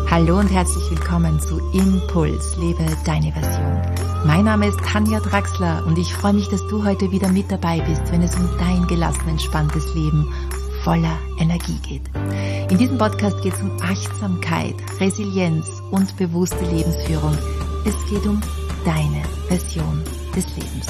Hallo und herzlich willkommen zu Impuls, lebe deine Version. Mein Name ist Tanja Draxler und ich freue mich, dass du heute wieder mit dabei bist, wenn es um dein gelassen, entspanntes Leben voller Energie geht. In diesem Podcast geht es um Achtsamkeit, Resilienz und bewusste Lebensführung. Es geht um deine Version des Lebens.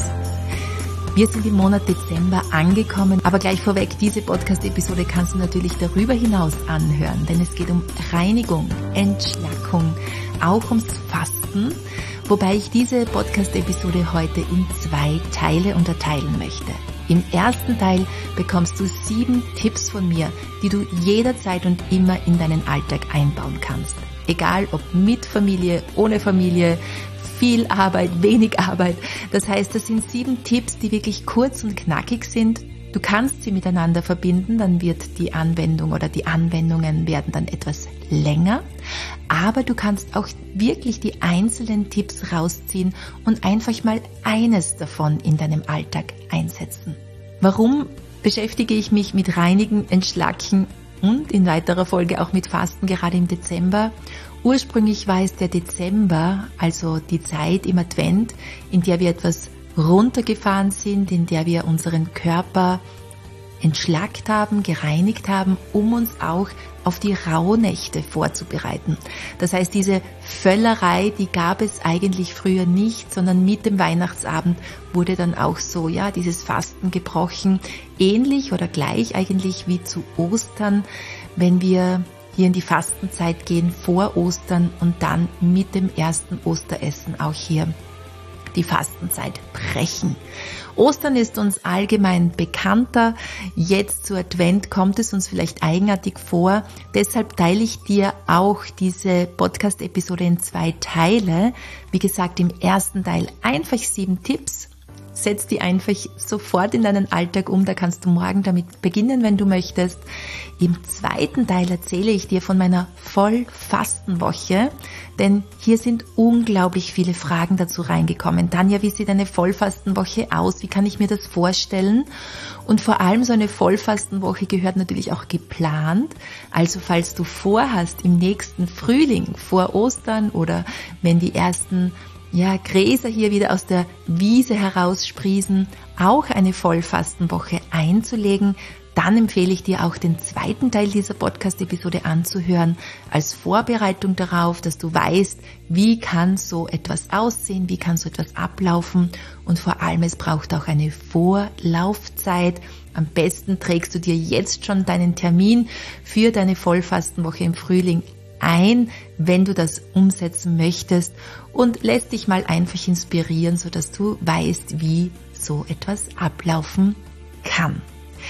Wir sind im Monat Dezember angekommen, aber gleich vorweg, diese Podcast-Episode kannst du natürlich darüber hinaus anhören, denn es geht um Reinigung, Entschlackung, auch ums Fasten, wobei ich diese Podcast-Episode heute in 2 Teile unterteilen möchte. Im ersten Teil bekommst du 7 Tipps von mir, die du jederzeit und immer in deinen Alltag einbauen kannst. Egal ob mit Familie, ohne Familie, viel Arbeit, wenig Arbeit. Das heißt, das sind 7 Tipps, die wirklich kurz und knackig sind. Du kannst sie miteinander verbinden, dann wird die Anwendung oder die Anwendungen werden dann etwas länger. Aber du kannst auch wirklich die einzelnen Tipps rausziehen und einfach mal eines davon in deinem Alltag einsetzen. Warum beschäftige ich mich mit Reinigen, Entschlacken und in weiterer Folge auch mit Fasten, gerade im Dezember? Ursprünglich war es der Dezember, also die Zeit im Advent, in der wir etwas runtergefahren sind, in der wir unseren Körper entschlackt haben, gereinigt haben, um uns auch auf die Rauhnächte vorzubereiten. Das heißt, diese Völlerei, die gab es eigentlich früher nicht, sondern mit dem Weihnachtsabend wurde dann auch so, dieses Fasten gebrochen. Ähnlich oder gleich eigentlich wie zu Ostern, wenn wir hier in die Fastenzeit gehen vor Ostern und dann mit dem ersten Osteressen auch hier die Fastenzeit brechen. Ostern ist uns allgemein bekannter. Jetzt zu Advent kommt es uns vielleicht eigenartig vor. Deshalb teile ich dir auch diese Podcast-Episode in 2 Teile. Wie gesagt, im ersten Teil einfach 7 Tipps. Setz die einfach sofort in deinen Alltag um, da kannst du morgen damit beginnen, wenn du möchtest. Im zweiten Teil erzähle ich dir von meiner Vollfastenwoche, denn hier sind unglaublich viele Fragen dazu reingekommen. Tanja, wie sieht eine Vollfastenwoche aus? Wie kann ich mir das vorstellen? Und vor allem so eine Vollfastenwoche gehört natürlich auch geplant. Also falls du vorhast, im nächsten Frühling, vor Ostern oder wenn die ersten Gräser hier wieder aus der Wiese heraussprießen, auch eine Vollfastenwoche einzulegen, dann empfehle ich dir auch den zweiten Teil dieser Podcast-Episode anzuhören, als Vorbereitung darauf, dass du weißt, wie kann so etwas aussehen, wie kann so etwas ablaufen und vor allem, es braucht auch eine Vorlaufzeit. Am besten trägst du dir jetzt schon deinen Termin für deine Vollfastenwoche im Frühling ein, wenn du das umsetzen möchtest und lässt dich mal einfach inspirieren, sodass du weißt, wie so etwas ablaufen kann.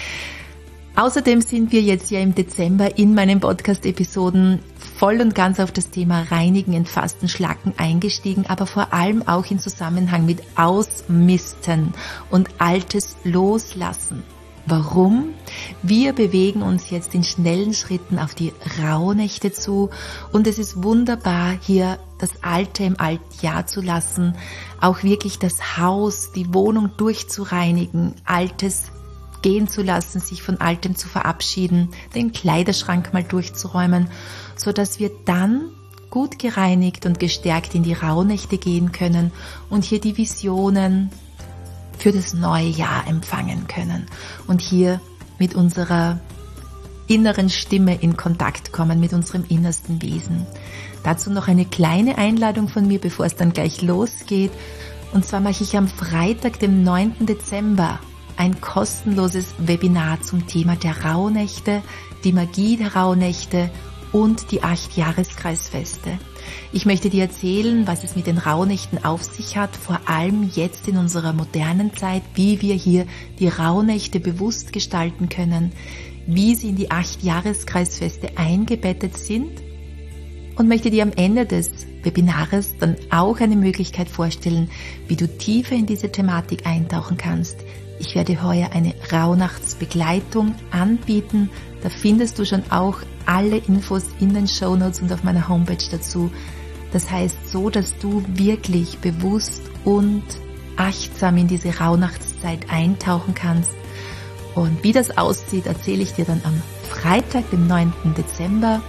Außerdem sind wir jetzt im Dezember in meinen Podcast-Episoden voll und ganz auf das Thema Reinigen, Entfasten, Schlacken eingestiegen, aber vor allem auch in Zusammenhang mit Ausmisten und Altes loslassen. Warum? Wir bewegen uns jetzt in schnellen Schritten auf die Rauhnächte zu und es ist wunderbar, hier das Alte im alten Jahr zu lassen, auch wirklich das Haus, die Wohnung durchzureinigen, Altes gehen zu lassen, sich von Altem zu verabschieden, den Kleiderschrank mal durchzuräumen, so dass wir dann gut gereinigt und gestärkt in die Rauhnächte gehen können und hier die Visionen für das neue Jahr empfangen können und hier mit unserer inneren Stimme in Kontakt kommen, mit unserem innersten Wesen. Dazu noch eine kleine Einladung von mir, bevor es dann gleich losgeht. Und zwar mache ich am Freitag, dem 9. Dezember, ein kostenloses Webinar zum Thema der Rauhnächte, die Magie der Rauhnächte und die 8 Jahreskreisfeste. Ich möchte dir erzählen, was es mit den Rauhnächten auf sich hat, vor allem jetzt in unserer modernen Zeit, wie wir hier die Rauhnächte bewusst gestalten können, wie sie in die 8 Jahreskreisfeste eingebettet sind und möchte dir am Ende des Webinars dann auch eine Möglichkeit vorstellen, wie du tiefer in diese Thematik eintauchen kannst. Ich werde heuer eine Rauhnachtsbegleitung anbieten. Da findest du schon auch alle Infos in den Shownotes und auf meiner Homepage dazu. Das heißt so, dass du wirklich bewusst und achtsam in diese Rauhnachtszeit eintauchen kannst. Und wie das aussieht, erzähle ich dir dann am Freitag, dem 9. Dezember.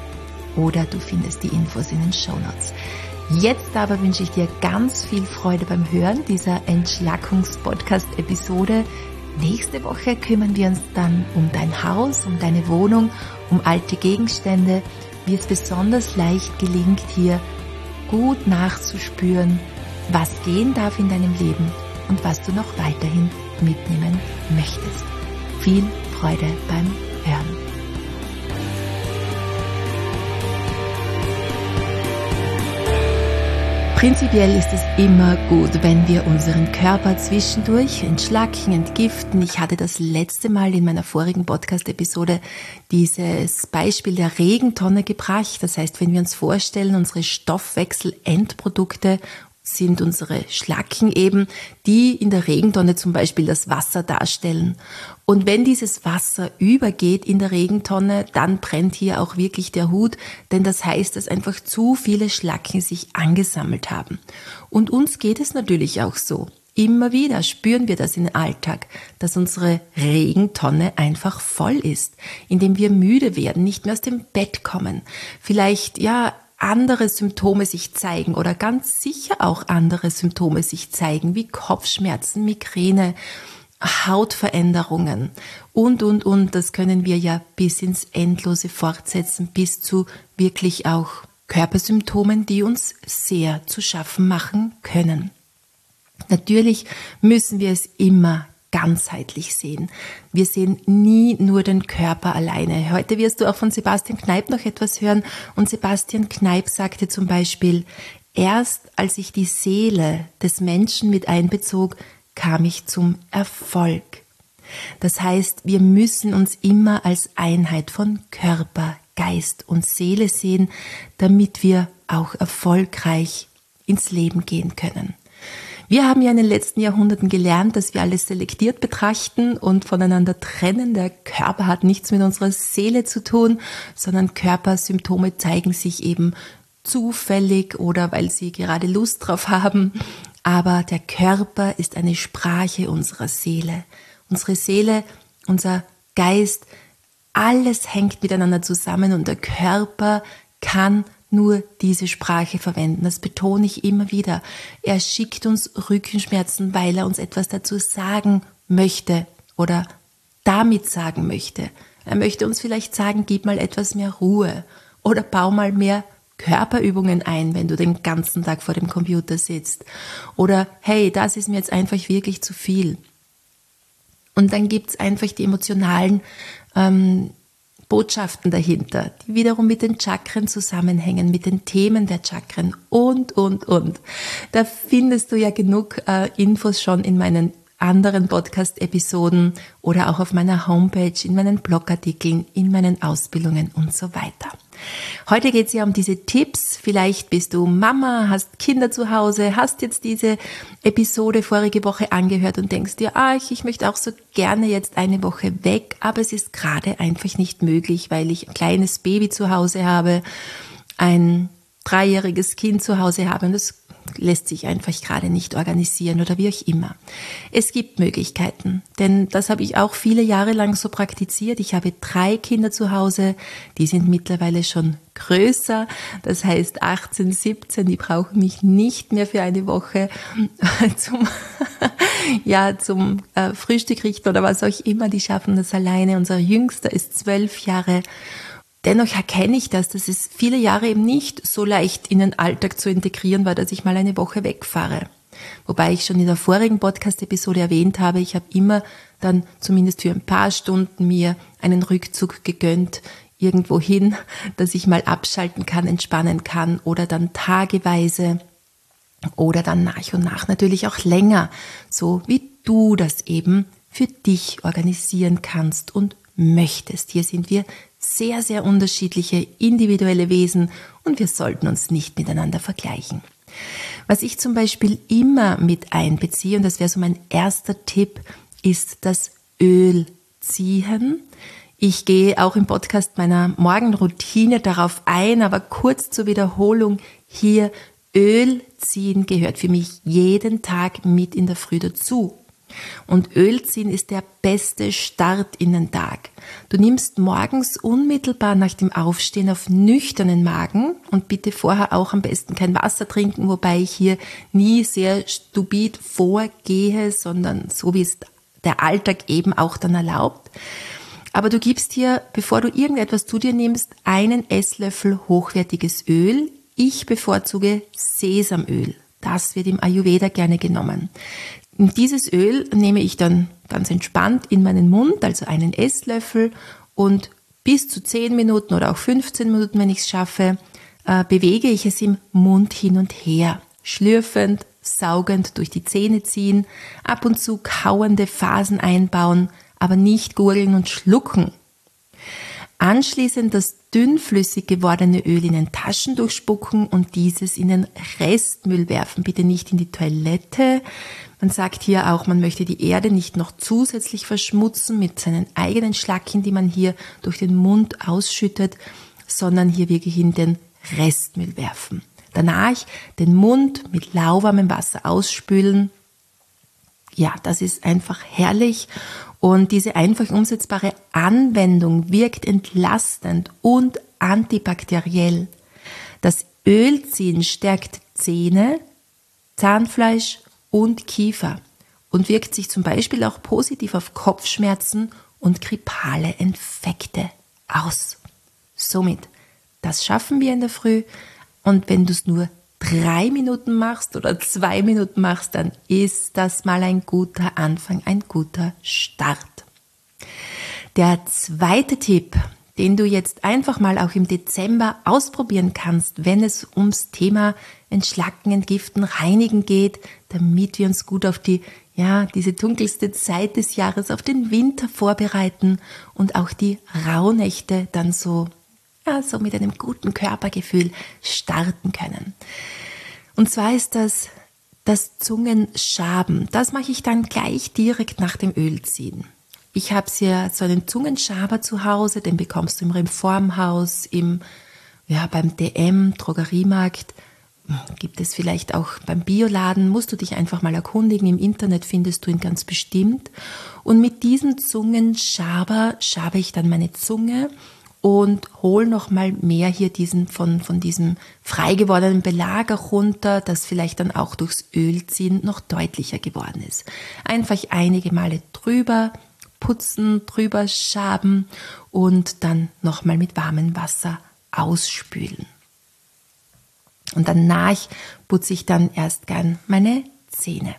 oder du findest die Infos in den Shownotes. Jetzt aber wünsche ich dir ganz viel Freude beim Hören dieser Entschlackungs-Podcast-Episode. Nächste Woche kümmern wir uns dann um dein Haus, um deine Wohnung, um alte Gegenstände, wie es besonders leicht gelingt, hier gut nachzuspüren, was gehen darf in deinem Leben und was du noch weiterhin mitnehmen möchtest. Viel Freude beim Hören. Prinzipiell ist es immer gut, wenn wir unseren Körper zwischendurch entschlacken, entgiften. Ich hatte das letzte Mal in meiner vorigen Podcast-Episode dieses Beispiel der Regentonne gebracht. Das heißt, wenn wir uns vorstellen, unsere Stoffwechselendprodukte sind unsere Schlacken eben, die in der Regentonne zum Beispiel das Wasser darstellen. Und wenn dieses Wasser übergeht in der Regentonne, dann brennt hier auch wirklich der Hut, denn das heißt, dass einfach zu viele Schlacken sich angesammelt haben. Und uns geht es natürlich auch so. Immer wieder spüren wir das im Alltag, dass unsere Regentonne einfach voll ist, indem wir müde werden, nicht mehr aus dem Bett kommen, vielleicht andere Symptome sich zeigen oder ganz sicher auch andere Symptome sich zeigen, wie Kopfschmerzen, Migräne, Hautveränderungen und. Das können wir ja bis ins Endlose fortsetzen, bis zu wirklich auch Körpersymptomen, die uns sehr zu schaffen machen können. Natürlich müssen wir es immer ganzheitlich sehen. Wir sehen nie nur den Körper alleine. Heute wirst du auch von Sebastian Kneipp noch etwas hören. Und Sebastian Kneipp sagte zum Beispiel, erst als ich die Seele des Menschen mit einbezog, kam ich zum Erfolg. Das heißt, wir müssen uns immer als Einheit von Körper, Geist und Seele sehen, damit wir auch erfolgreich ins Leben gehen können. Wir haben ja in den letzten Jahrhunderten gelernt, dass wir alles selektiert betrachten und voneinander trennen. Der Körper hat nichts mit unserer Seele zu tun, sondern Körpersymptome zeigen sich eben zufällig oder weil sie gerade Lust drauf haben. Aber der Körper ist eine Sprache unserer Seele. Unsere Seele, unser Geist, alles hängt miteinander zusammen und der Körper kann nur diese Sprache verwenden. Das betone ich immer wieder. Er schickt uns Rückenschmerzen, weil er uns etwas dazu sagen möchte oder damit sagen möchte. Er möchte uns vielleicht sagen, gib mal etwas mehr Ruhe oder bau mal mehr Körperübungen ein, wenn du den ganzen Tag vor dem Computer sitzt. Oder hey, das ist mir jetzt einfach wirklich zu viel. Und dann gibt's einfach die emotionalen Botschaften dahinter, die wiederum mit den Chakren zusammenhängen, mit den Themen der Chakren und. Da findest du ja genug Infos schon in meinen anderen Podcast-Episoden oder auch auf meiner Homepage, in meinen Blogartikeln, in meinen Ausbildungen und so weiter. Heute geht es ja um diese Tipps. Vielleicht bist du Mama, hast Kinder zu Hause, hast jetzt diese Episode vorige Woche angehört und denkst dir, ich möchte auch so gerne jetzt eine Woche weg, aber es ist gerade einfach nicht möglich, weil ich ein kleines Baby zu Hause habe, ein 3-jähriges Kind zu Hause habe und das lässt sich einfach gerade nicht organisieren oder wie auch immer. Es gibt Möglichkeiten, denn das habe ich auch viele Jahre lang so praktiziert. Ich habe 3 Kinder zu Hause, die sind mittlerweile schon größer, das heißt 18, 17, die brauchen mich nicht mehr für eine Woche zum Frühstück richten oder was auch immer, die schaffen das alleine. Unser Jüngster ist 12 Jahre. Dennoch erkenne ich das, dass es viele Jahre eben nicht so leicht in den Alltag zu integrieren war, dass ich mal eine Woche wegfahre. Wobei ich schon in der vorigen Podcast-Episode erwähnt habe, ich habe immer dann zumindest für ein paar Stunden mir einen Rückzug gegönnt, irgendwo hin, dass ich mal abschalten kann, entspannen kann oder dann tageweise oder dann nach und nach natürlich auch länger, so wie du das eben für dich organisieren kannst und möchtest. Hier sind wir sehr, sehr unterschiedliche individuelle Wesen und wir sollten uns nicht miteinander vergleichen. Was ich zum Beispiel immer mit einbeziehe, und das wäre so mein erster Tipp, ist das Öl ziehen. Ich gehe auch im Podcast meiner Morgenroutine darauf ein, aber kurz zur Wiederholung hier, Öl ziehen gehört für mich jeden Tag mit in der Früh dazu. Und Öl ziehen ist der beste Start in den Tag. Du nimmst morgens unmittelbar nach dem Aufstehen auf nüchternen Magen und bitte vorher auch am besten kein Wasser trinken, wobei ich hier nie sehr stupid vorgehe, sondern so wie es der Alltag eben auch dann erlaubt. Aber du gibst hier, bevor du irgendetwas zu dir nimmst, einen Esslöffel hochwertiges Öl. Ich bevorzuge Sesamöl. Das wird im Ayurveda gerne genommen. Und dieses Öl nehme ich dann ganz entspannt in meinen Mund, also einen Esslöffel, und bis zu 10 Minuten oder auch 15 Minuten, wenn ich es schaffe, bewege ich es im Mund hin und her. Schlürfend, saugend durch die Zähne ziehen, ab und zu kauende Phasen einbauen, aber nicht gurgeln und schlucken. Anschließend das dünnflüssig gewordene Öl in ein Taschentuch spucken und dieses in den Restmüll werfen. Bitte nicht in die Toilette. Man sagt hier auch, man möchte die Erde nicht noch zusätzlich verschmutzen mit seinen eigenen Schlacken, die man hier durch den Mund ausschüttet, sondern hier wirklich in den Restmüll werfen. Danach den Mund mit lauwarmem Wasser ausspülen. Ja, das ist einfach herrlich. Und diese einfach umsetzbare Anwendung wirkt entlastend und antibakteriell. Das Ölziehen stärkt Zähne, Zahnfleisch und Kiefer und wirkt sich zum Beispiel auch positiv auf Kopfschmerzen und grippale Infekte aus. Somit, das schaffen wir in der Früh, und wenn du es nur 3 Minuten machst oder 2 Minuten machst, dann ist das mal ein guter Anfang, ein guter Start. Der zweite Tipp, den du jetzt einfach mal auch im Dezember ausprobieren kannst, wenn es ums Thema Entschlacken, Entgiften, Reinigen geht, damit wir uns gut auf diese dunkelste Zeit des Jahres, auf den Winter vorbereiten und auch die Rauhnächte dann so mit einem guten Körpergefühl starten können. Und zwar ist das Zungenschaben. Das mache ich dann gleich direkt nach dem Ölziehen. Ich habe hier so einen Zungenschaber zu Hause, den bekommst du im Reformhaus, beim DM, Drogeriemarkt, gibt es vielleicht auch beim Bioladen, musst du dich einfach mal erkundigen, im Internet findest du ihn ganz bestimmt. Und mit diesem Zungenschaber schabe ich dann meine Zunge und hol noch mal mehr hier von diesem frei gewordenen Belag auch runter, das vielleicht dann auch durchs Ölziehen noch deutlicher geworden ist. Einfach einige Male drüber putzen, drüber schaben und dann noch mal mit warmem Wasser ausspülen. Und danach putze ich dann erst gern meine Zähne.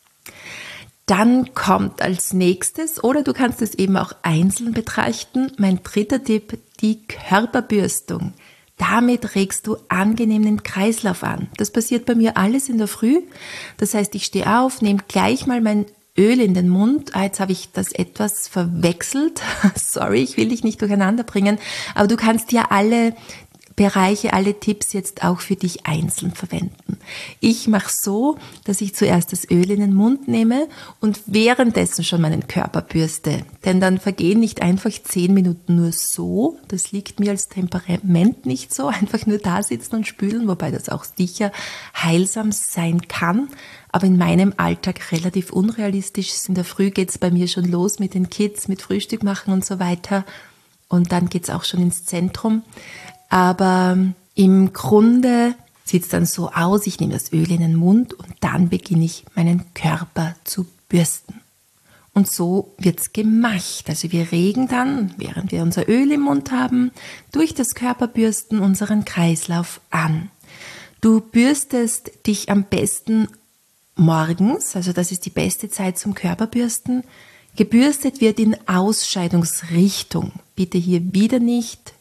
Dann kommt als nächstes, oder du kannst es eben auch einzeln betrachten, mein dritter Tipp, die Körperbürstung. Damit regst du angenehm den Kreislauf an. Das passiert bei mir alles in der Früh. Das heißt, ich stehe auf, nehme gleich mal mein Öl in den Mund. Jetzt habe ich das etwas verwechselt. Sorry, ich will dich nicht durcheinander bringen. Aber du kannst ja alle Bereiche, alle Tipps jetzt auch für dich einzeln verwenden. Ich mache so, dass ich zuerst das Öl in den Mund nehme und währenddessen schon meinen Körper bürste. Denn dann vergehen nicht einfach 10 Minuten nur so. Das liegt mir als Temperament nicht so. Einfach nur da sitzen und spülen, wobei das auch sicher heilsam sein kann. Aber in meinem Alltag relativ unrealistisch ist. In der Früh geht's bei mir schon los mit den Kids, mit Frühstück machen und so weiter. Und dann geht's auch schon ins Zentrum. Aber im Grunde sieht es dann so aus, ich nehme das Öl in den Mund und dann beginne ich meinen Körper zu bürsten. Und so wird's gemacht. Also wir regen dann, während wir unser Öl im Mund haben, durch das Körperbürsten unseren Kreislauf an. Du bürstest dich am besten morgens, also das ist die beste Zeit zum Körperbürsten. Gebürstet wird in Ausscheidungsrichtung. Bitte hier wieder nicht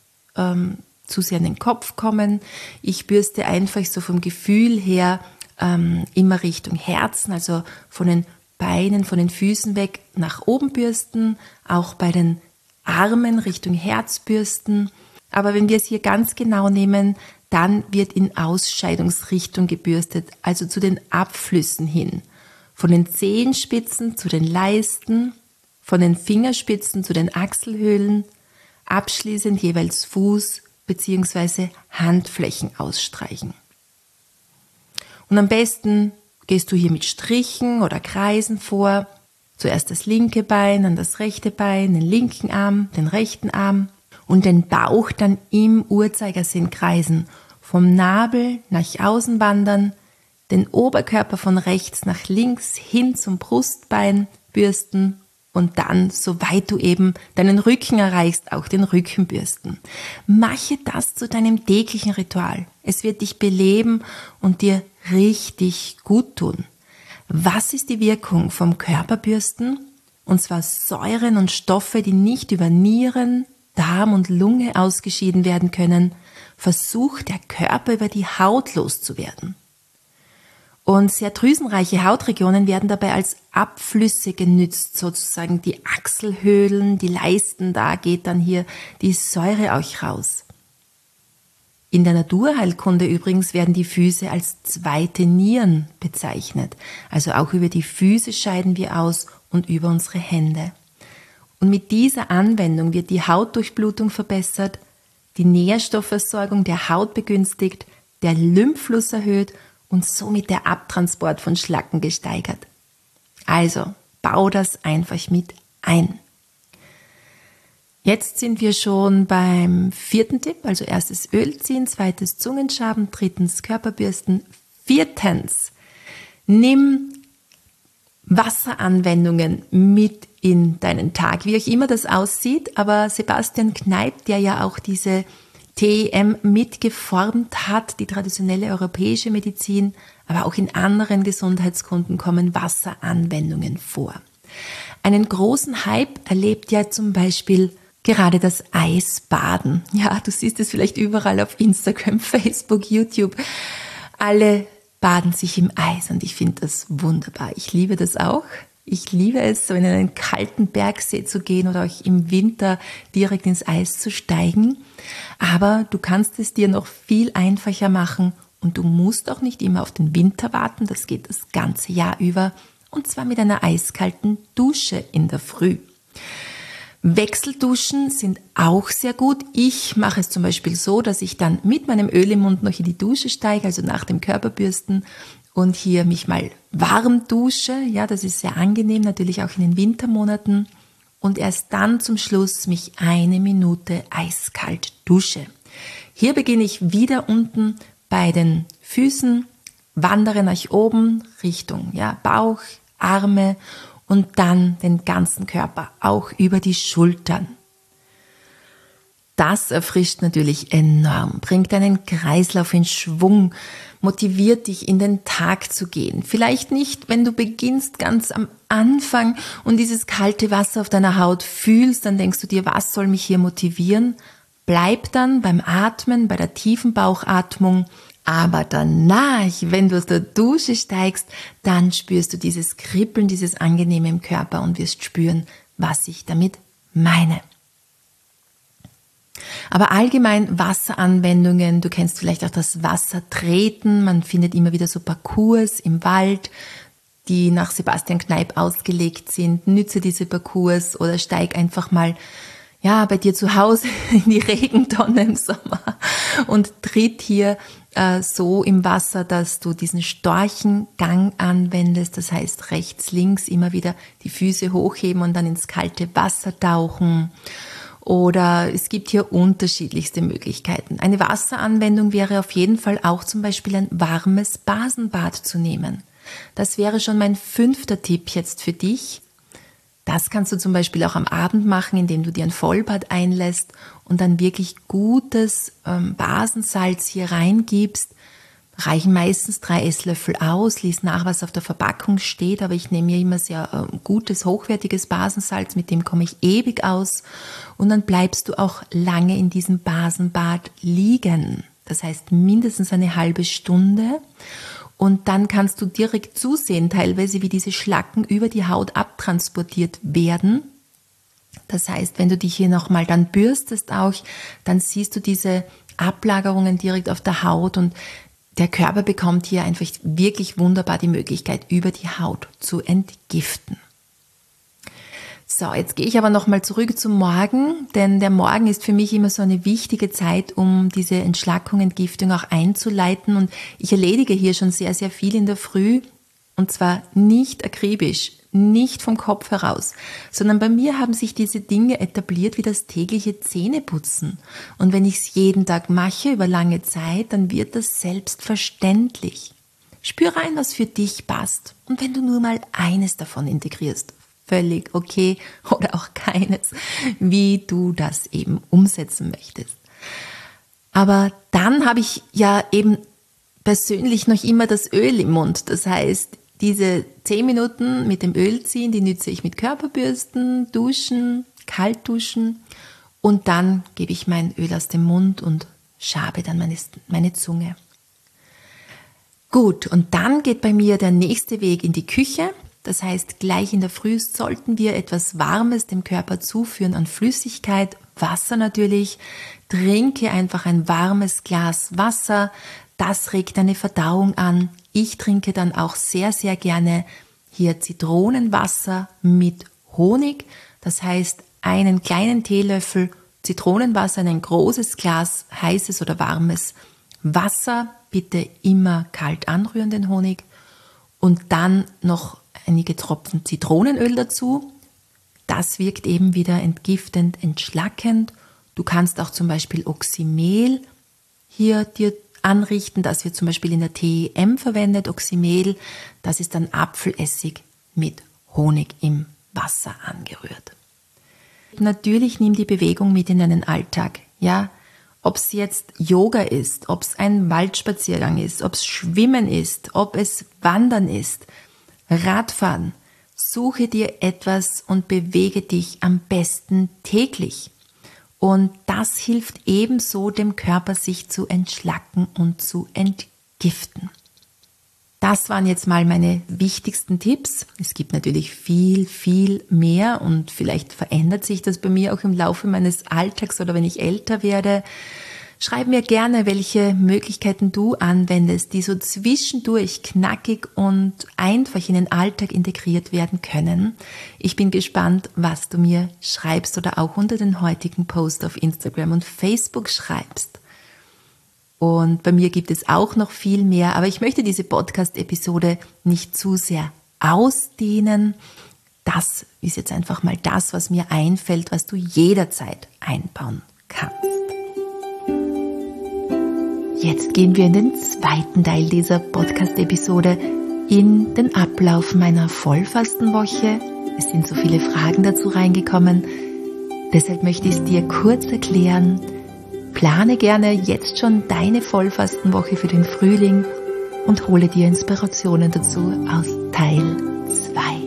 zu sehr in den Kopf kommen. Ich bürste einfach so vom Gefühl her immer Richtung Herzen, also von den Beinen, von den Füßen weg nach oben bürsten, auch bei den Armen Richtung Herz bürsten. Aber wenn wir es hier ganz genau nehmen, dann wird in Ausscheidungsrichtung gebürstet, also zu den Abflüssen hin. Von den Zehenspitzen zu den Leisten, von den Fingerspitzen zu den Achselhöhlen, abschließend jeweils Fuß bzw. Handflächen ausstreichen. Und am besten gehst du hier mit Strichen oder Kreisen vor. Zuerst das linke Bein, dann das rechte Bein, den linken Arm, den rechten Arm und den Bauch dann im Uhrzeigersinn kreisen. Vom Nabel nach außen wandern, den Oberkörper von rechts nach links hin zum Brustbein bürsten und dann, soweit du eben deinen Rücken erreichst, auch den Rücken bürsten. Mache das zu deinem täglichen Ritual. Es wird dich beleben und dir richtig gut tun. Was ist die Wirkung vom Körperbürsten? Und zwar Säuren und Stoffe, die nicht über Nieren, Darm und Lunge ausgeschieden werden können, versucht der Körper über die Haut loszuwerden. Und sehr drüsenreiche Hautregionen werden dabei als Abflüsse genützt, sozusagen die Achselhöhlen, die Leisten, da geht dann hier die Säure auch raus. In der Naturheilkunde übrigens werden die Füße als zweite Nieren bezeichnet. Also auch über die Füße scheiden wir aus und über unsere Hände. Und mit dieser Anwendung wird die Hautdurchblutung verbessert, die Nährstoffversorgung der Haut begünstigt, der Lymphfluss erhöht und somit der Abtransport von Schlacken gesteigert. Also, bau das einfach mit ein. Jetzt sind wir schon beim 4. Tipp, also erstes Öl ziehen, 2. Zungenschaben, 3. Körperbürsten, 4. Nimm Wasseranwendungen mit in deinen Tag, wie auch immer das aussieht, aber Sebastian Kneipp, der ja auch diese TEM mitgeformt hat, die traditionelle europäische Medizin, aber auch in anderen Gesundheitskunden kommen Wasseranwendungen vor. Einen großen Hype erlebt ja zum Beispiel gerade das Eisbaden. Ja, du siehst es vielleicht überall auf Instagram, Facebook, YouTube. Alle baden sich im Eis und ich finde das wunderbar. Ich liebe das auch. Ich liebe es, so in einen kalten Bergsee zu gehen oder auch im Winter direkt ins Eis zu steigen. Aber du kannst es dir noch viel einfacher machen und du musst auch nicht immer auf den Winter warten. Das geht das ganze Jahr über und zwar mit einer eiskalten Dusche in der Früh. Wechselduschen sind auch sehr gut. Ich mache es zum Beispiel so, dass ich dann mit meinem Öl im Mund noch in die Dusche steige, also nach dem Körperbürsten und hier mich mal warm dusche. Ja, das ist sehr angenehm, natürlich auch in den Wintermonaten. Und erst dann zum Schluss mich 1 Minute eiskalt dusche. Hier beginne ich wieder unten bei den Füßen, wandere nach oben Richtung Bauch, Arme und dann den ganzen Körper, auch über die Schultern. Das erfrischt natürlich enorm, bringt deinen Kreislauf in Schwung, motiviert dich in den Tag zu gehen. Vielleicht nicht, wenn du beginnst ganz am Anfang und dieses kalte Wasser auf deiner Haut fühlst, dann denkst du dir, was soll mich hier motivieren? Bleib dann beim Atmen, bei der tiefen Bauchatmung. Aber danach, wenn du aus der Dusche steigst, dann spürst du dieses Kribbeln, dieses Angenehme im Körper und wirst spüren, was ich damit meine. Aber allgemein Wasseranwendungen, du kennst vielleicht auch das Wassertreten, man findet immer wieder so Parcours im Wald, die nach Sebastian Kneipp ausgelegt sind. Nütze diese Parcours oder steig einfach mal bei dir zu Hause in die Regentonne im Sommer und tritt hier so im Wasser, dass du diesen Storchengang anwendest. Das heißt, rechts, links immer wieder die Füße hochheben und dann ins kalte Wasser tauchen. Oder es gibt hier unterschiedlichste Möglichkeiten. Eine Wasseranwendung wäre auf jeden Fall auch zum Beispiel ein warmes Basenbad zu nehmen. Das wäre schon mein 5. Tipp jetzt für dich. Das kannst du zum Beispiel auch am Abend machen, indem du dir ein Vollbad einlässt und dann wirklich gutes Basensalz hier reingibst. Reichen meistens 3 Esslöffel aus, lies nach, was auf der Verpackung steht, aber ich nehme mir immer sehr gutes, hochwertiges Basensalz, mit dem komme ich ewig aus und dann bleibst du auch lange in diesem Basenbad liegen. Das heißt mindestens eine halbe Stunde. Und dann kannst du direkt zusehen, teilweise wie diese Schlacken über die Haut abtransportiert werden. Das heißt, wenn du dich hier nochmal dann bürstest auch, dann siehst du diese Ablagerungen direkt auf der Haut und der Körper bekommt hier einfach wirklich wunderbar die Möglichkeit, über die Haut zu entgiften. So, jetzt gehe ich aber nochmal zurück zum Morgen, denn der Morgen ist für mich immer so eine wichtige Zeit, um diese Entschlackung, Entgiftung auch einzuleiten und ich erledige hier schon sehr, sehr viel in der Früh Und zwar nicht akribisch, nicht vom Kopf heraus, sondern bei mir haben sich diese Dinge etabliert wie das tägliche Zähneputzen. Und wenn ich es jeden Tag mache über lange Zeit, dann wird das selbstverständlich. Spür rein, was für dich passt. Und wenn du nur mal eines davon integrierst, völlig okay, oder auch keines, wie du das eben umsetzen möchtest. Aber dann habe ich ja eben persönlich noch immer das Öl im Mund. Das heißt, diese 10 Minuten mit dem Öl ziehen, die nütze ich mit Körperbürsten, Duschen, Kaltduschen und dann gebe ich mein Öl aus dem Mund und schabe dann meine Zunge. Gut, und dann geht bei mir der nächste Weg in die Küche. Das heißt, gleich in der Früh sollten wir etwas Warmes dem Körper zuführen an Flüssigkeit, Wasser natürlich. Trinke einfach ein warmes Glas Wasser. Das regt deine Verdauung an. Ich trinke dann auch sehr, sehr gerne hier Zitronenwasser mit Honig. Das heißt, einen kleinen Teelöffel Zitronenwasser in ein großes Glas heißes oder warmes Wasser. Bitte immer kalt anrühren, den Honig. Und dann noch einige Tropfen Zitronenöl dazu. Das wirkt eben wieder entgiftend, entschlackend. Du kannst auch zum Beispiel Oxymel hier dir anrichten. Das wird zum Beispiel in der TEM verwendet, Oxymel. Das ist dann Apfelessig mit Honig im Wasser angerührt. Natürlich nimm die Bewegung mit in deinen Alltag. Ja, ob es jetzt Yoga ist, ob es ein Waldspaziergang ist, ob es Schwimmen ist, ob es Wandern ist, Radfahren. Suche dir etwas und bewege dich am besten täglich. Und das hilft ebenso dem Körper, sich zu entschlacken und zu entgiften. Das waren jetzt mal meine wichtigsten Tipps. Es gibt natürlich viel, viel mehr und vielleicht verändert sich das bei mir auch im Laufe meines Alltags oder wenn ich älter werde. Schreib mir gerne, welche Möglichkeiten du anwendest, die so zwischendurch knackig und einfach in den Alltag integriert werden können. Ich bin gespannt, was du mir schreibst oder auch unter den heutigen Post auf Instagram und Facebook schreibst. Und bei mir gibt es auch noch viel mehr, aber ich möchte diese Podcast-Episode nicht zu sehr ausdehnen. Das ist jetzt einfach mal das, was mir einfällt, was du jederzeit einbauen kannst. Jetzt gehen wir in den zweiten Teil dieser Podcast-Episode, in den Ablauf meiner Vollfastenwoche. Es sind so viele Fragen dazu reingekommen, deshalb möchte ich es dir kurz erklären. Plane gerne jetzt schon deine Vollfastenwoche für den Frühling und hole dir Inspirationen dazu aus Teil 2.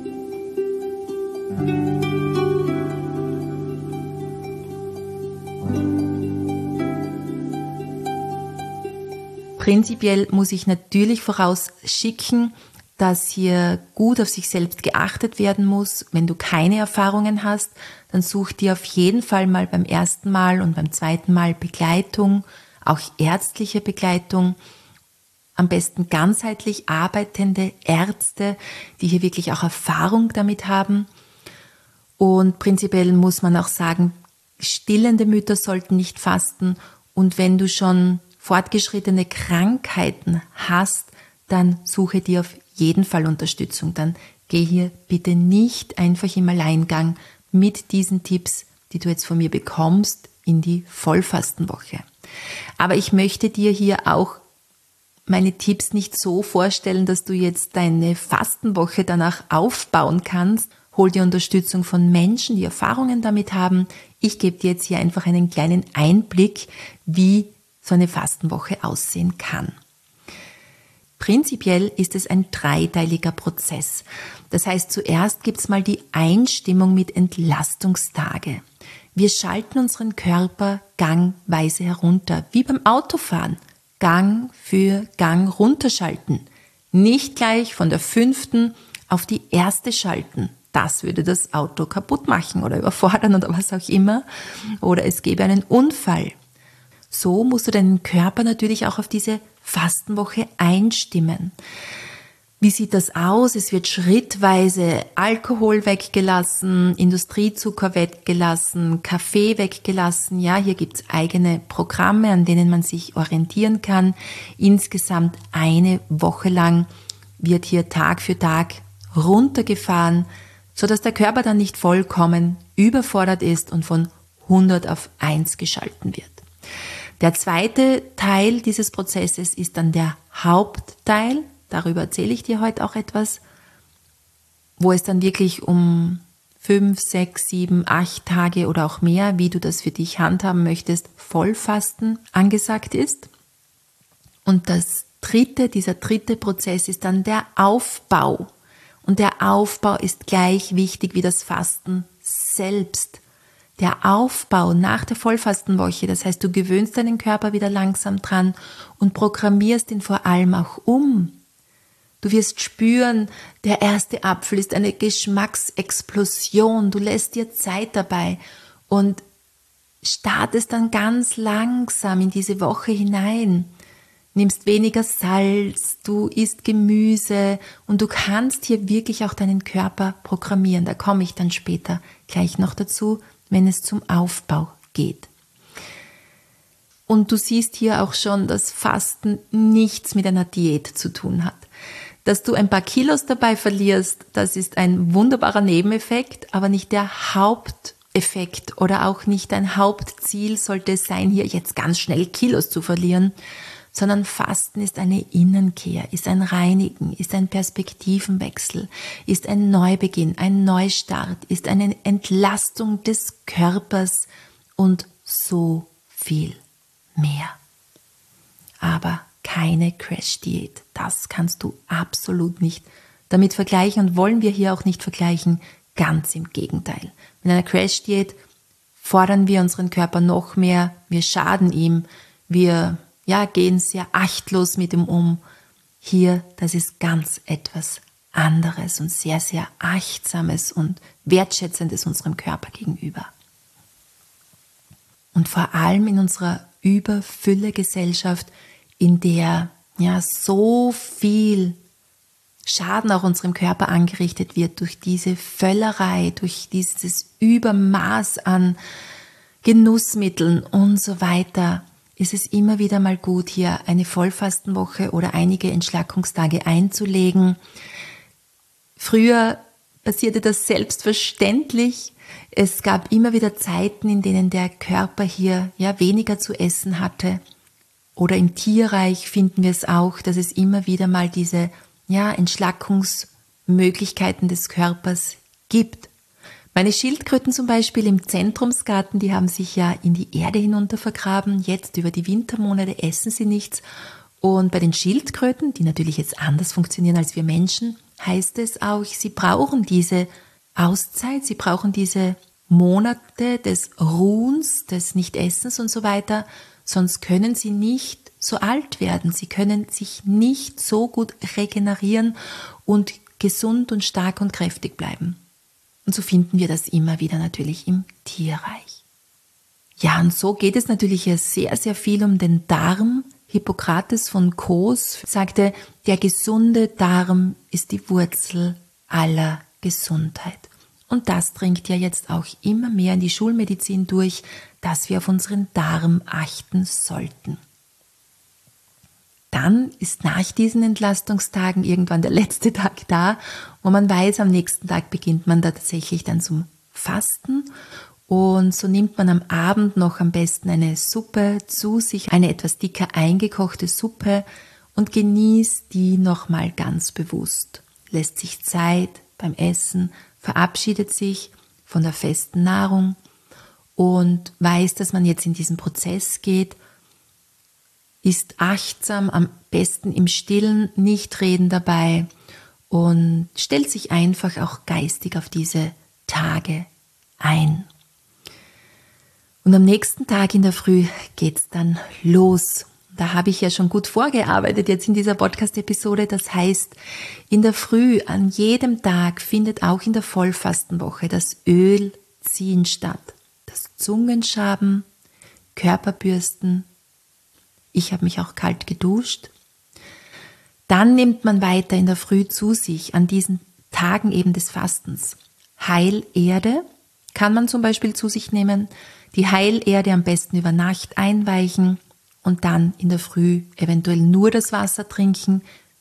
Prinzipiell muss ich natürlich vorausschicken, dass hier gut auf sich selbst geachtet werden muss. Wenn du keine Erfahrungen hast, dann such dir auf jeden Fall mal beim ersten Mal und beim zweiten Mal Begleitung, auch ärztliche Begleitung. Am besten ganzheitlich arbeitende Ärzte, die hier wirklich auch Erfahrung damit haben. Und prinzipiell muss man auch sagen, stillende Mütter sollten nicht fasten. Und wenn du schon fortgeschrittene Krankheiten hast, dann suche dir auf jeden Fall Unterstützung. Dann geh hier bitte nicht einfach im Alleingang mit diesen Tipps, die du jetzt von mir bekommst, in die Vollfastenwoche. Aber ich möchte dir hier auch meine Tipps nicht so vorstellen, dass du jetzt deine Fastenwoche danach aufbauen kannst. Hol dir Unterstützung von Menschen, die Erfahrungen damit haben. Ich gebe dir jetzt hier einfach einen kleinen Einblick, wie so eine Fastenwoche aussehen kann. Prinzipiell ist es ein dreiteiliger Prozess. Das heißt, zuerst gibt es mal die Einstimmung mit Entlastungstage. Wir schalten unseren Körper gangweise herunter, wie beim Autofahren. Gang für Gang runterschalten. Nicht gleich von der 5. auf die 1. schalten. Das würde das Auto kaputt machen oder überfordern oder was auch immer. Oder es gäbe einen Unfall. So musst du deinen Körper natürlich auch auf diese Fastenwoche einstimmen. Wie sieht das aus? Es wird schrittweise Alkohol weggelassen, Industriezucker weggelassen, Kaffee weggelassen. Ja, hier gibt's eigene Programme, an denen man sich orientieren kann. Insgesamt eine Woche lang wird hier Tag für Tag runtergefahren, sodass der Körper dann nicht vollkommen überfordert ist und von 100 auf 1 geschalten wird. Der zweite Teil dieses Prozesses ist dann der Hauptteil, darüber erzähle ich dir heute auch etwas, wo es dann wirklich um 5, 6, 7, 8 Tage oder auch mehr, wie du das für dich handhaben möchtest, Vollfasten angesagt ist. Und dieser dritte Prozess ist dann der Aufbau. Und der Aufbau ist gleich wichtig wie das Fasten selbst. Der Aufbau nach der Vollfastenwoche, das heißt, du gewöhnst deinen Körper wieder langsam dran und programmierst ihn vor allem auch um. Du wirst spüren, der erste Apfel ist eine Geschmacksexplosion. Du lässt dir Zeit dabei und startest dann ganz langsam in diese Woche hinein. Nimmst weniger Salz, du isst Gemüse und du kannst hier wirklich auch deinen Körper programmieren. Da komme ich dann später gleich noch dazu, wenn es zum Aufbau geht. Und du siehst hier auch schon, dass Fasten nichts mit einer Diät zu tun hat. Dass du ein paar Kilos dabei verlierst, das ist ein wunderbarer Nebeneffekt, aber nicht der Haupteffekt oder auch nicht dein Hauptziel sollte es sein, hier jetzt ganz schnell Kilos zu verlieren, sondern Fasten ist eine Innenkehr, ist ein Reinigen, ist ein Perspektivenwechsel, ist ein Neubeginn, ein Neustart, ist eine Entlastung des Körpers und so viel mehr. Aber keine Crash-Diät, das kannst du absolut nicht damit vergleichen und wollen wir hier auch nicht vergleichen, ganz im Gegenteil. Mit einer Crash-Diät fordern wir unseren Körper noch mehr, wir schaden ihm, wir gehen sehr achtlos mit ihm um. Hier, das ist ganz etwas anderes und sehr, sehr Achtsames und Wertschätzendes unserem Körper gegenüber. Und vor allem in unserer Überfülle-Gesellschaft, in der so viel Schaden auch unserem Körper angerichtet wird durch diese Völlerei, durch dieses Übermaß an Genussmitteln und so weiter, ist es immer wieder mal gut, hier eine Vollfastenwoche oder einige Entschlackungstage einzulegen. Früher passierte das selbstverständlich. Es gab immer wieder Zeiten, in denen der Körper hier weniger zu essen hatte. Oder im Tierreich finden wir es auch, dass es immer wieder mal diese Entschlackungsmöglichkeiten des Körpers gibt. Meine Schildkröten zum Beispiel im Zentrumsgarten, die haben sich ja in die Erde hinunter vergraben. Jetzt über die Wintermonate essen sie nichts. Und bei den Schildkröten, die natürlich jetzt anders funktionieren als wir Menschen, heißt es auch, sie brauchen diese Auszeit, sie brauchen diese Monate des Ruhens, des Nichtessens und so weiter. Sonst können sie nicht so alt werden. Sie können sich nicht so gut regenerieren und gesund und stark und kräftig bleiben. Und so finden wir das immer wieder natürlich im Tierreich. Ja, und so geht es natürlich sehr, sehr viel um den Darm. Hippokrates von Kos sagte, der gesunde Darm ist die Wurzel aller Gesundheit. Und das dringt ja jetzt auch immer mehr in die Schulmedizin durch, dass wir auf unseren Darm achten sollten. Dann ist nach diesen Entlastungstagen irgendwann der letzte Tag da, wo man weiß, am nächsten Tag beginnt man da tatsächlich dann zum Fasten. Und so nimmt man am Abend noch am besten eine Suppe zu sich, eine etwas dicker eingekochte Suppe und genießt die nochmal ganz bewusst. Lässt sich Zeit beim Essen, verabschiedet sich von der festen Nahrung und weiß, dass man jetzt in diesen Prozess geht, ist achtsam, am besten im Stillen, nicht reden dabei und stellt sich einfach auch geistig auf diese Tage ein. Und am nächsten Tag in der Früh geht's dann los. Da habe ich ja schon gut vorgearbeitet jetzt in dieser Podcast-Episode. Das heißt, in der Früh an jedem Tag findet auch in der Vollfastenwoche das Ölziehen statt. Das Zungenschaben, Körperbürsten. Ich habe mich auch kalt geduscht. Dann nimmt man weiter in der Früh zu sich an diesen Tagen eben des Fastens. Heilerde kann man zum Beispiel zu sich nehmen. Die Heilerde am besten über Nacht einweichen und dann in der Früh eventuell nur das Wasser trinken,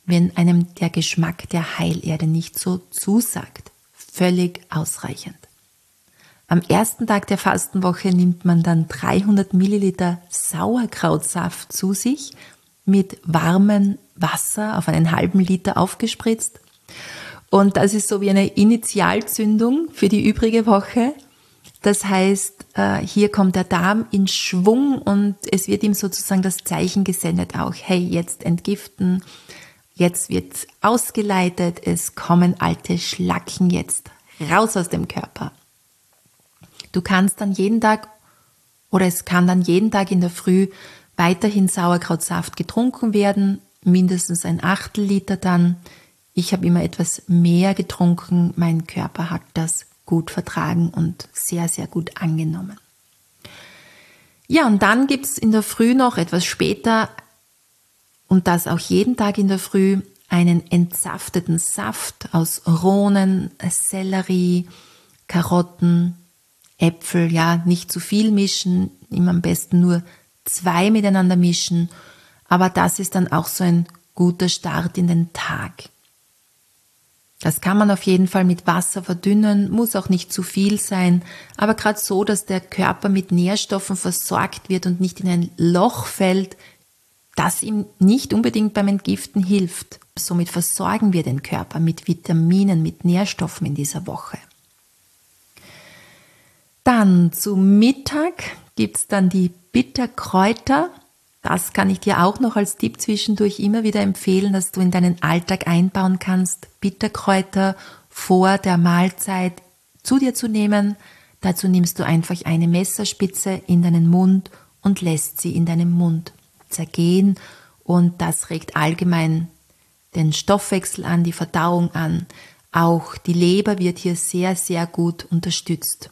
wenn einem der Geschmack der Heilerde nicht so zusagt. Völlig ausreichend. Am ersten Tag der Fastenwoche nimmt man dann 300 Milliliter Sauerkrautsaft zu sich, mit warmem Wasser auf einen halben Liter aufgespritzt. Und das ist so wie eine Initialzündung für die übrige Woche. Das heißt, hier kommt der Darm in Schwung und es wird ihm sozusagen das Zeichen gesendet auch, hey, jetzt entgiften, jetzt wird ausgeleitet, es kommen alte Schlacken jetzt raus aus dem Körper. Du kannst dann jeden Tag oder es kann dann jeden Tag in der Früh weiterhin Sauerkrautsaft getrunken werden, mindestens ein Achtel Liter dann. Ich habe immer etwas mehr getrunken, mein Körper hat das gut vertragen und sehr, sehr gut angenommen. Ja, und dann gibt es in der Früh noch etwas später und das auch jeden Tag in der Früh einen entsafteten Saft aus Rohnen, Sellerie, Karotten, Äpfel, ja, nicht zu viel mischen, immer am besten nur 2 miteinander mischen, aber das ist dann auch so ein guter Start in den Tag. Das kann man auf jeden Fall mit Wasser verdünnen, muss auch nicht zu viel sein, aber gerade so, dass der Körper mit Nährstoffen versorgt wird und nicht in ein Loch fällt, das ihm nicht unbedingt beim Entgiften hilft. Somit versorgen wir den Körper mit Vitaminen, mit Nährstoffen in dieser Woche. Dann zu Mittag gibt es dann die Bitterkräuter. Das kann ich dir auch noch als Tipp zwischendurch immer wieder empfehlen, dass du in deinen Alltag einbauen kannst, Bitterkräuter vor der Mahlzeit zu dir zu nehmen. Dazu nimmst du einfach eine Messerspitze in deinen Mund und lässt sie in deinem Mund zergehen und das regt allgemein den Stoffwechsel an, die Verdauung an. Auch die Leber wird hier sehr, sehr gut unterstützt.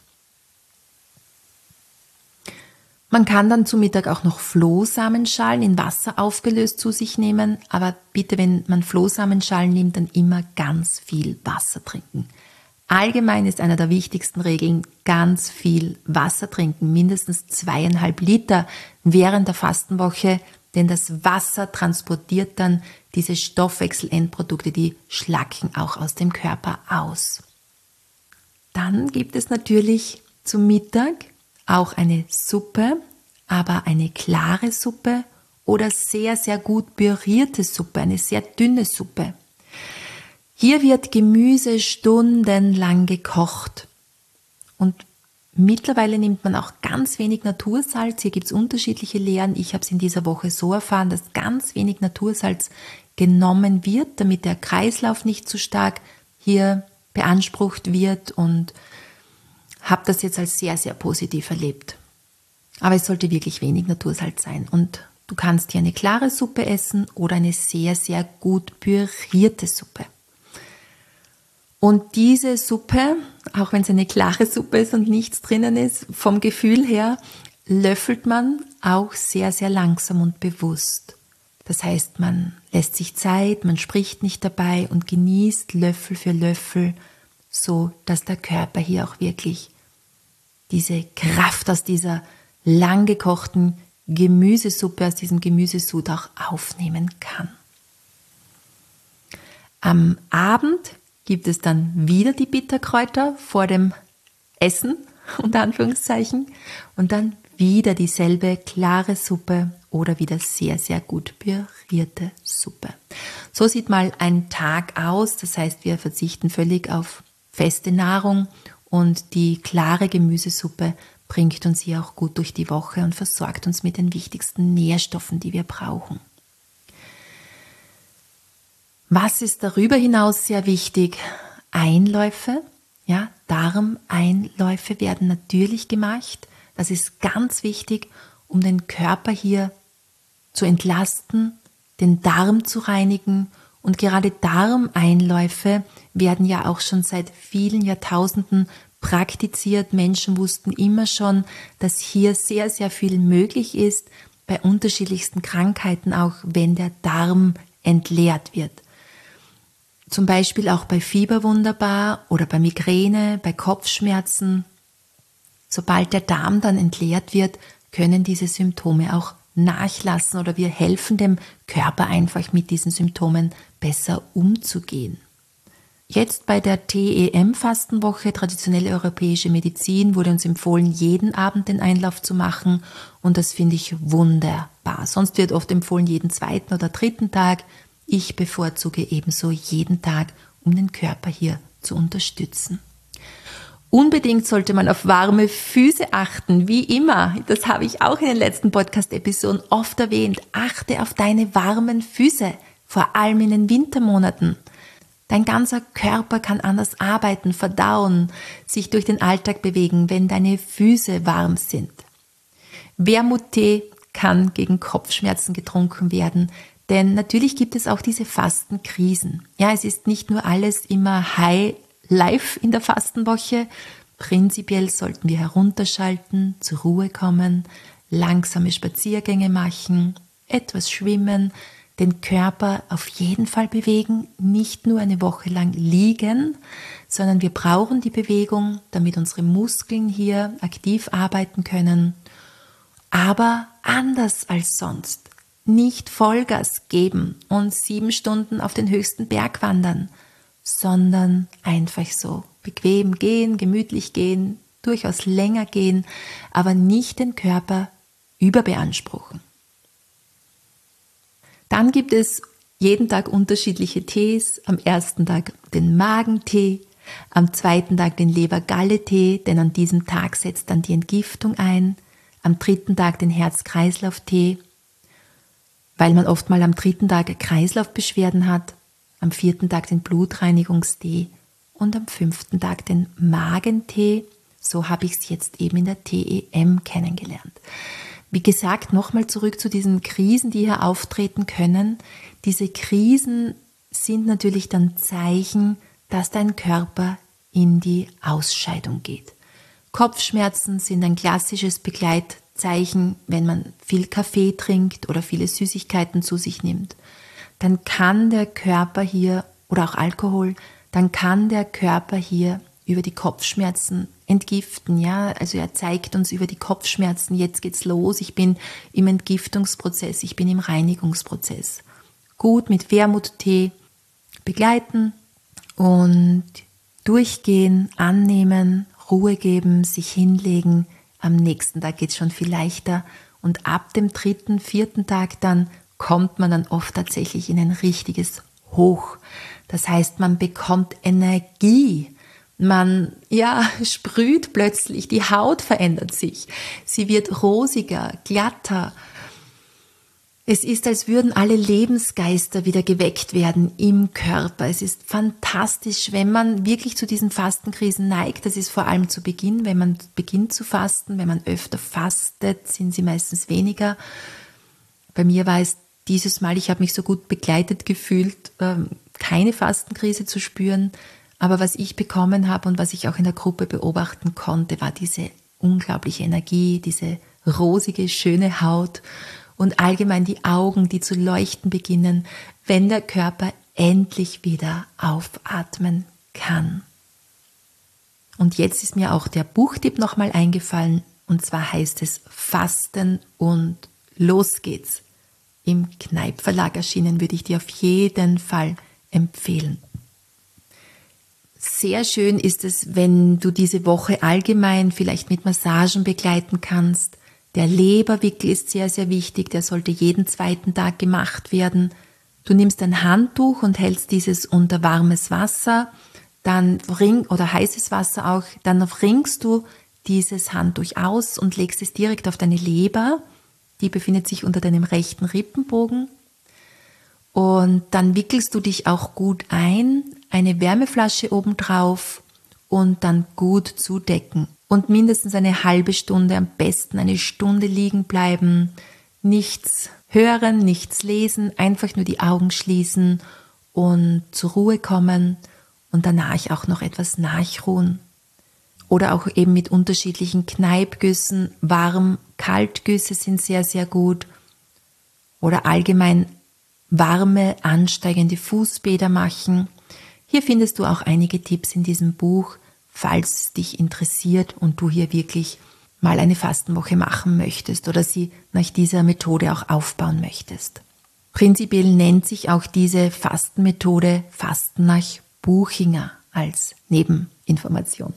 Man kann dann zu Mittag auch noch Flohsamenschalen in Wasser aufgelöst zu sich nehmen, aber bitte, wenn man Flohsamenschalen nimmt, dann immer ganz viel Wasser trinken. Allgemein ist einer der wichtigsten Regeln, ganz viel Wasser trinken, mindestens 2,5 Liter während der Fastenwoche, denn das Wasser transportiert dann diese Stoffwechselendprodukte, die Schlacken auch aus dem Körper aus. Dann gibt es natürlich zum Mittag auch eine Suppe, aber eine klare Suppe oder sehr, sehr gut pürierte Suppe, eine sehr dünne Suppe. Hier wird Gemüse stundenlang gekocht und mittlerweile nimmt man auch ganz wenig Natursalz. Hier gibt es unterschiedliche Lehren. Ich habe es in dieser Woche so erfahren, dass ganz wenig Natursalz genommen wird, damit der Kreislauf nicht zu stark hier beansprucht wird und habe das jetzt als sehr, sehr positiv erlebt. Aber es sollte wirklich wenig Natursalz sein. Und du kannst hier eine klare Suppe essen oder eine sehr, sehr gut pürierte Suppe. Und diese Suppe, auch wenn es eine klare Suppe ist und nichts drinnen ist, vom Gefühl her löffelt man auch sehr, sehr langsam und bewusst. Das heißt, man lässt sich Zeit, man spricht nicht dabei und genießt Löffel für Löffel, so dass der Körper hier auch wirklich diese Kraft aus dieser lang gekochten Gemüsesuppe, aus diesem Gemüsesud auch aufnehmen kann. Am Abend gibt es dann wieder die Bitterkräuter vor dem Essen, unter Anführungszeichen, und dann wieder dieselbe klare Suppe oder wieder sehr, sehr gut pürierte Suppe. So sieht mal ein Tag aus, das heißt, wir verzichten völlig auf feste Nahrung und die klare Gemüsesuppe bringt uns hier auch gut durch die Woche und versorgt uns mit den wichtigsten Nährstoffen, die wir brauchen. Was ist darüber hinaus sehr wichtig? Einläufe, ja, Darmeinläufe werden natürlich gemacht. Das ist ganz wichtig, um den Körper hier zu entlasten, den Darm zu reinigen. Und gerade Darmeinläufe werden ja auch schon seit vielen Jahrtausenden praktiziert. Menschen wussten immer schon, dass hier sehr, sehr viel möglich ist, bei unterschiedlichsten Krankheiten, auch wenn der Darm entleert wird. Zum Beispiel auch bei Fieber wunderbar oder bei Migräne, bei Kopfschmerzen. Sobald der Darm dann entleert wird, können diese Symptome auch nachlassen oder wir helfen dem Körper einfach mit diesen Symptomen besser umzugehen. Jetzt bei der TEM-Fastenwoche, traditionelle europäische Medizin, wurde uns empfohlen, jeden Abend den Einlauf zu machen und das finde ich wunderbar. Sonst wird oft empfohlen, jeden zweiten oder dritten Tag. Ich bevorzuge ebenso jeden Tag, um den Körper hier zu unterstützen. Unbedingt sollte man auf warme Füße achten, wie immer. Das habe ich auch in den letzten Podcast-Episoden oft erwähnt. Achte auf deine warmen Füße, vor allem in den Wintermonaten. Dein ganzer Körper kann anders arbeiten, verdauen, sich durch den Alltag bewegen, wenn deine Füße warm sind. Wermuttee kann gegen Kopfschmerzen getrunken werden, denn natürlich gibt es auch diese Fastenkrisen. Ja, es ist nicht nur alles immer High Life in der Fastenwoche. Prinzipiell sollten wir herunterschalten, zur Ruhe kommen, langsame Spaziergänge machen, etwas schwimmen, den Körper auf jeden Fall bewegen, nicht nur eine Woche lang liegen, sondern wir brauchen die Bewegung, damit unsere Muskeln hier aktiv arbeiten können. Aber anders als sonst. Nicht Vollgas geben und 7 Stunden auf den höchsten Berg wandern, sondern einfach so bequem gehen, gemütlich gehen, durchaus länger gehen, aber nicht den Körper überbeanspruchen. Dann gibt es jeden Tag unterschiedliche Tees. Am ersten Tag den Magentee, am zweiten Tag den Leber-Galle-Tee, denn an diesem Tag setzt dann die Entgiftung ein. Am dritten Tag den Herz-Kreislauf-Tee, weil man oft mal am dritten Tag Kreislaufbeschwerden hat. Am 4. Tag den Blutreinigungstee und am 5. Tag den Magentee. So habe ich es jetzt eben in der TEM kennengelernt. Wie gesagt, nochmal zurück zu diesen Krisen, die hier auftreten können. Diese Krisen sind natürlich dann Zeichen, dass dein Körper in die Ausscheidung geht. Kopfschmerzen sind ein klassisches Begleitzeichen, wenn man viel Kaffee trinkt oder viele Süßigkeiten zu sich nimmt. Dann kann der Körper hier, oder auch Alkohol, dann kann der Körper hier über die Kopfschmerzen entgiften. Ja, also er zeigt uns über die Kopfschmerzen, jetzt geht's los, ich bin im Entgiftungsprozess, ich bin im Reinigungsprozess. Gut mit Wermuttee begleiten und durchgehen, annehmen, Ruhe geben, sich hinlegen. Am nächsten Tag geht's schon viel leichter und ab dem 3., 4. Tag dann kommt man dann oft tatsächlich in ein richtiges Hoch. Das heißt, man bekommt Energie. Man sprüht plötzlich, die Haut verändert sich. Sie wird rosiger, glatter. Es ist, als würden alle Lebensgeister wieder geweckt werden im Körper. Es ist fantastisch, wenn man wirklich zu diesen Fastenkrisen neigt. Das ist vor allem zu Beginn, wenn man beginnt zu fasten. Wenn man öfter fastet, sind sie meistens weniger. Bei mir war es dieses Mal, ich habe mich so gut begleitet gefühlt, keine Fastenkrise zu spüren. Aber was ich bekommen habe und was ich auch in der Gruppe beobachten konnte, war diese unglaubliche Energie, diese rosige, schöne Haut und allgemein die Augen, die zu leuchten beginnen, wenn der Körper endlich wieder aufatmen kann. Und jetzt ist mir auch der Buchtipp nochmal eingefallen, und zwar heißt es Fasten und los geht's. Im Kneipp Verlag erschienen, würde ich dir auf jeden Fall empfehlen. Sehr schön ist es, wenn du diese Woche allgemein vielleicht mit Massagen begleiten kannst. Der Leberwickel ist sehr, sehr wichtig, der sollte jeden 2. Tag gemacht werden. Du nimmst ein Handtuch und hältst dieses unter warmes Wasser, oder heißes Wasser auch, dann wringst du dieses Handtuch aus und legst es direkt auf deine Leber. Die befindet sich unter deinem rechten Rippenbogen. Und dann wickelst du dich auch gut ein, eine Wärmeflasche obendrauf und dann gut zudecken. Und mindestens eine halbe Stunde, am besten eine Stunde liegen bleiben, nichts hören, nichts lesen, einfach nur die Augen schließen und zur Ruhe kommen und danach auch noch etwas nachruhen. Oder auch eben mit unterschiedlichen Kneippgüssen, Warm-Kaltgüsse sind sehr, sehr gut. Oder allgemein warme, ansteigende Fußbäder machen. Hier findest du auch einige Tipps in diesem Buch, falls es dich interessiert und du hier wirklich mal eine Fastenwoche machen möchtest oder sie nach dieser Methode auch aufbauen möchtest. Prinzipiell nennt sich auch diese Fastenmethode Fasten nach Buchinger als Nebeninformation.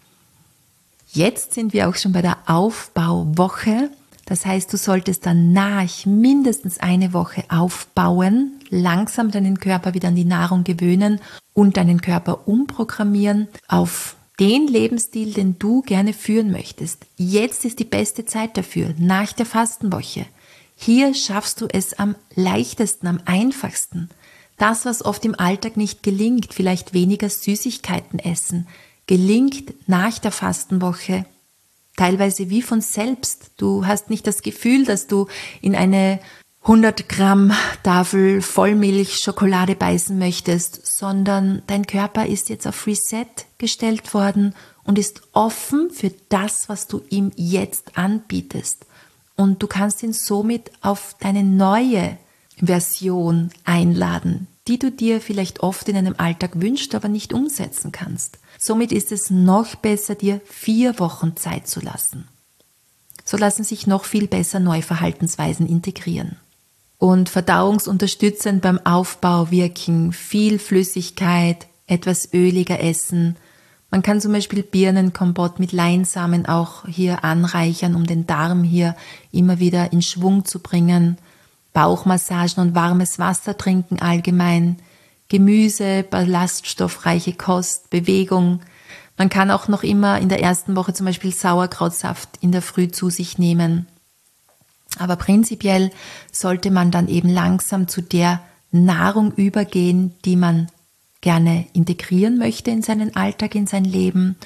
Jetzt sind wir auch schon bei der Aufbauwoche. Das heißt, du solltest danach mindestens eine Woche aufbauen, langsam deinen Körper wieder an die Nahrung gewöhnen und deinen Körper umprogrammieren auf den Lebensstil, den du gerne führen möchtest. Jetzt ist die beste Zeit dafür, nach der Fastenwoche. Hier schaffst du es am leichtesten, am einfachsten. Das, was oft im Alltag nicht gelingt, vielleicht weniger Süßigkeiten essen, gelingt nach der Fastenwoche teilweise wie von selbst. Du hast nicht das Gefühl, dass du in eine 100 Gramm Tafel Vollmilch Schokolade beißen möchtest, sondern dein Körper ist jetzt auf Reset gestellt worden und ist offen für das, was du ihm jetzt anbietest. Und du kannst ihn somit auf deine neue Version einladen, die du dir vielleicht oft in deinem Alltag wünschst, aber nicht umsetzen kannst. Somit ist es noch besser, dir 4 Wochen Zeit zu lassen. So lassen sich noch viel besser neue Verhaltensweisen integrieren. Und verdauungsunterstützend beim Aufbau wirken viel Flüssigkeit, etwas öliger essen. Man kann zum Beispiel Birnenkompott mit Leinsamen auch hier anreichern, um den Darm hier immer wieder in Schwung zu bringen. Bauchmassagen und warmes Wasser trinken allgemein. Gemüse, ballaststoffreiche Kost, Bewegung. Man kann auch noch immer in der ersten Woche zum Beispiel Sauerkrautsaft in der Früh zu sich nehmen. Aber prinzipiell sollte man dann eben langsam zu der Nahrung übergehen, die man gerne integrieren möchte in seinen Alltag, in sein Leben.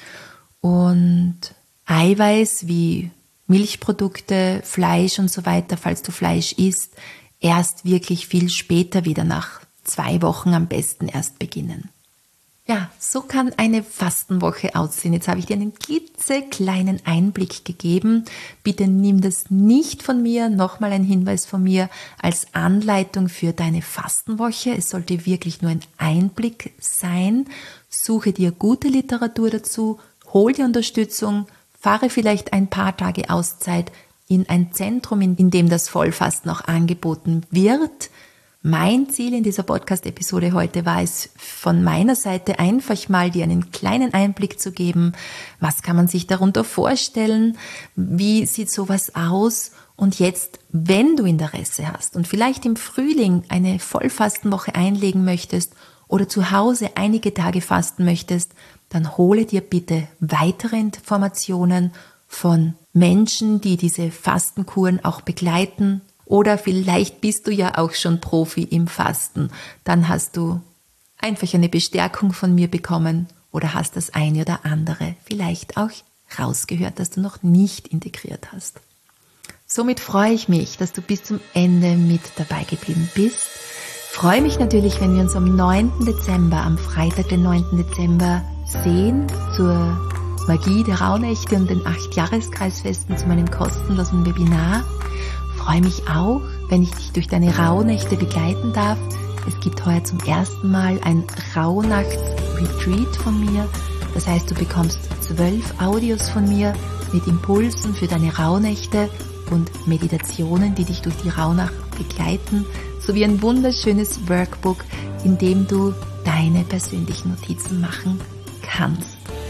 Und Eiweiß wie Milchprodukte, Fleisch und so weiter, falls du Fleisch isst, erst wirklich viel später wieder nach 2 Wochen am besten erst beginnen. Ja, so kann eine Fastenwoche aussehen. Jetzt habe ich dir einen klitzekleinen Einblick gegeben. Bitte nimm das nicht von mir, nochmal ein Hinweis von mir, als Anleitung für deine Fastenwoche. Es sollte wirklich nur ein Einblick sein. Suche dir gute Literatur dazu, hol dir Unterstützung, fahre vielleicht ein paar Tage Auszeit in ein Zentrum, in dem das Vollfasten auch angeboten wird. Mein Ziel in dieser Podcast-Episode heute war es, von meiner Seite einfach mal dir einen kleinen Einblick zu geben. Was kann man sich darunter vorstellen? Wie sieht sowas aus? Und jetzt, wenn du Interesse hast und vielleicht im Frühling eine Vollfastenwoche einlegen möchtest oder zu Hause einige Tage fasten möchtest, dann hole dir bitte weitere Informationen von Menschen, die diese Fastenkuren auch begleiten. Oder vielleicht bist du ja auch schon Profi im Fasten. Dann hast du einfach eine Bestärkung von mir bekommen oder hast das eine oder andere vielleicht auch rausgehört, das du noch nicht integriert hast. Somit freue ich mich, dass du bis zum Ende mit dabei geblieben bist. Freue mich natürlich, wenn wir uns am 9. Dezember, am Freitag, den 9. Dezember sehen zur Magie der Rauhnächte und den 8-Jahreskreisfesten zu meinem kostenlosen Webinar. Freue mich auch, wenn ich dich durch deine Rauhnächte begleiten darf. Es gibt heuer zum ersten Mal ein Rauhnachts-Retreat von mir. Das heißt, du bekommst 12 Audios von mir mit Impulsen für deine Rauhnächte und Meditationen, die dich durch die Rauhnacht begleiten, sowie ein wunderschönes Workbook, in dem du deine persönlichen Notizen machen kannst.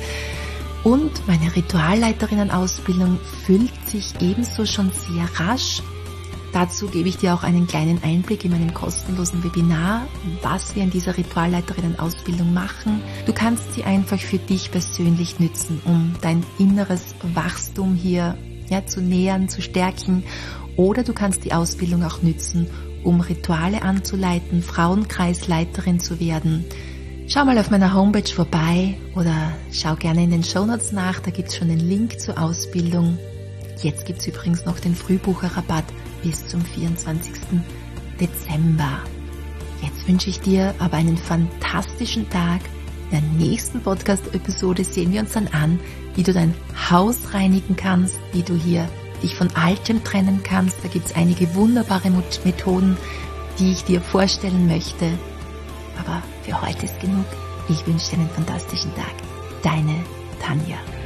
Und meine Ritualleiterinnen-Ausbildung füllt sich ebenso schon sehr rasch. Dazu gebe ich dir auch einen kleinen Einblick in meinem kostenlosen Webinar, was wir in dieser Ritualleiterinnen-Ausbildung machen. Du kannst sie einfach für dich persönlich nützen, um dein inneres Wachstum hier zu nähern, zu stärken. Oder du kannst die Ausbildung auch nützen, um Rituale anzuleiten, Frauenkreisleiterin zu werden. Schau mal auf meiner Homepage vorbei oder schau gerne in den Shownotes nach, da gibt es schon den Link zur Ausbildung. Jetzt gibt es übrigens noch den Frühbucherrabatt bis zum 24. Dezember. Jetzt wünsche ich dir aber einen fantastischen Tag. In der nächsten Podcast-Episode sehen wir uns dann an, wie du dein Haus reinigen kannst, wie du hier dich von Altem trennen kannst. Da gibt es einige wunderbare Methoden, die ich dir vorstellen möchte. Aber für heute ist genug. Ich wünsche dir einen fantastischen Tag. Deine Tanja.